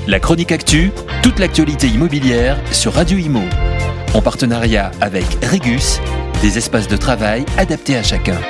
La chronique actu, toute l'actualité immobilière sur Radio Imo. En partenariat avec Regus, des espaces de travail adaptés à chacun.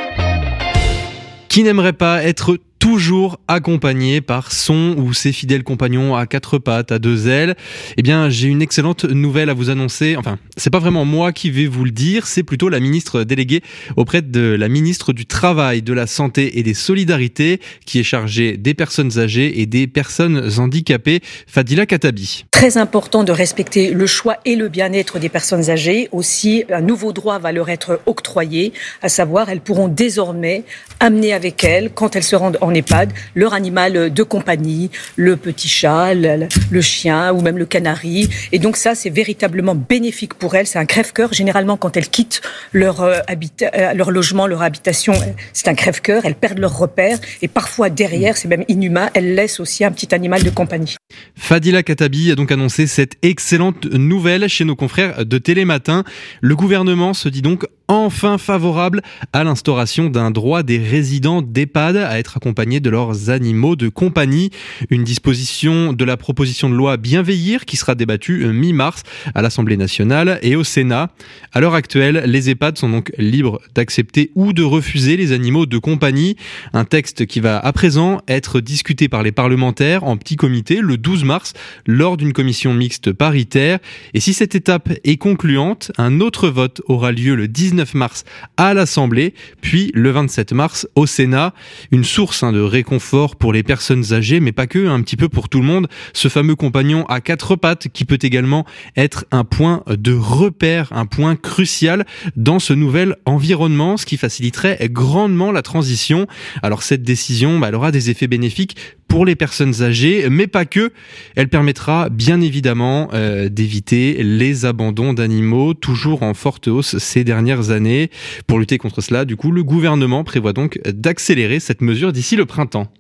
Qui n'aimerait pas être toujours accompagné par son ou ses fidèles compagnons à quatre pattes, à deux ailes? Eh bien, j'ai une excellente nouvelle à vous annoncer. Enfin, c'est pas vraiment moi qui vais vous le dire, c'est plutôt la ministre déléguée auprès de la ministre du Travail, de la Santé et des Solidarités, qui est chargée des personnes âgées et des personnes handicapées, Fadila Khattabi. Très important de respecter le choix et le bien-être des personnes âgées. Aussi, un nouveau droit va leur être octroyé, à savoir, elles pourront désormais amener avec elles, quand elles se rendent en EHPAD, leur animal de compagnie, le petit chat, le chien ou même le canari. Et donc ça, c'est véritablement bénéfique pour elles. C'est un crève-cœur. Généralement, quand elles quittent leur logement, leur habitation, c'est un crève-cœur. Elles perdent leurs repères. Et parfois, derrière, c'est même inhumain, elles laissent aussi un petit animal de compagnie. Fadila Khattabi a donc annoncé cette excellente nouvelle chez nos confrères de Télématin. Le gouvernement se dit donc enfin favorable à l'instauration d'un droit des résidents d'EHPAD à être accompagnés de leurs animaux de compagnie. Une disposition de la proposition de loi Bienveillir qui sera débattue mi-mars à l'Assemblée nationale et au Sénat. À l'heure actuelle, les EHPAD sont donc libres d'accepter ou de refuser les animaux de compagnie. Un texte qui va à présent être discuté par les parlementaires en petit comité le 12 mars lors d'une commission mixte paritaire. Et si cette étape est concluante, un autre vote aura lieu le 19 mars à l'Assemblée, puis le 27 mars au Sénat. Une source de réconfort pour les personnes âgées, mais pas que, un petit peu pour tout le monde. Ce fameux compagnon à quatre pattes qui peut également être un point de repère, un point crucial dans ce nouvel environnement, ce qui faciliterait grandement la transition. Alors cette décision, elle aura des effets bénéfiques pour les personnes âgées, mais pas que. Elle permettra bien évidemment d'éviter les abandons d'animaux, toujours en forte hausse ces dernières années. Pour lutter contre cela, du coup, le gouvernement prévoit donc d'accélérer cette mesure d'ici le printemps.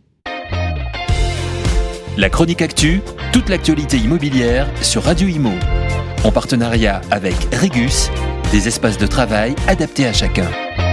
La chronique actu, toute l'actualité immobilière sur Radio Imo. En partenariat avec Regus, des espaces de travail adaptés à chacun.